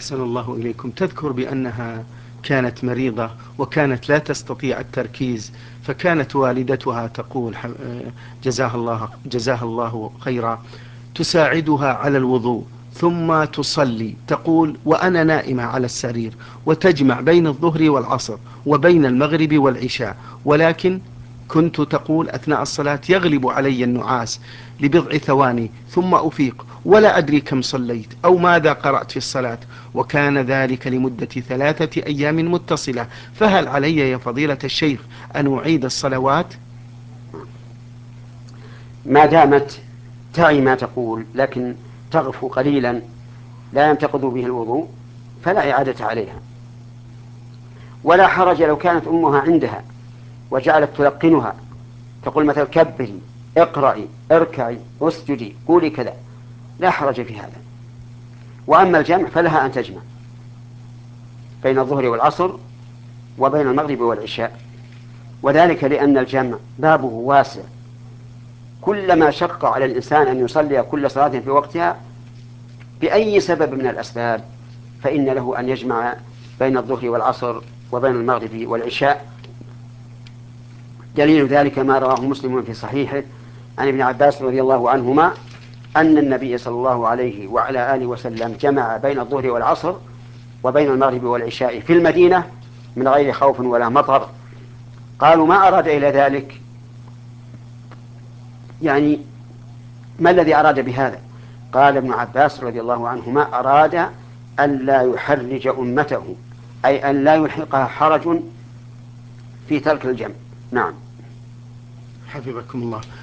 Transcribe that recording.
أحسن الله إليكم. تذكر بأنها كانت مريضة وكانت لا تستطيع التركيز، فكانت والدتها تقول جزاها الله خيرا، تساعدها على الوضوء ثم تصلي، تقول وأنا نائمة على السرير، وتجمع بين الظهر والعصر وبين المغرب والعشاء، ولكن كنت تقول أثناء الصلاة يغلب علي النعاس لبضع ثواني ثم أفيق ولا أدري كم صليت أو ماذا قرأت في الصلاة، وكان ذلك لمدة 3 أيام متصلة، فهل علي يا فضيلة الشيخ أن أعيد الصلوات؟ ما دامت تعي ما تقول لكن تغفو قليلا لا ينتقض به الوضوء فلا إعادة عليها. ولا حرج لو كانت أمها عندها وجعلت تلقنها، تقول مثلا كبري، اقرأي، اركعي، اسجدي، قولي كذا، لا حرج في هذا. وأما الجمع فلها أن تجمع بين الظهر والعصر وبين المغرب والعشاء، وذلك لأن الجمع بابه واسع، كلما شق على الإنسان أن يصلي كل صلاة في وقتها بأي سبب من الأسباب فإن له أن يجمع بين الظهر والعصر وبين المغرب والعشاء. دليل ذلك ما رواه مسلم في صحيحه عن ابن عباس رضي الله عنهما أن النبي صلى الله عليه وعلى آله وسلم جمع بين الظهر والعصر وبين المغرب والعشاء في المدينة من غير خوف ولا مطر. قالوا ما أراد إلى ذلك، يعني ما الذي أراد بهذا؟ قال ابن عباس رضي الله عنهما أراد أن لا يحرج أمته، أي أن لا يلحقها حرج في ترك الجمع. نعم. حفظكم الله.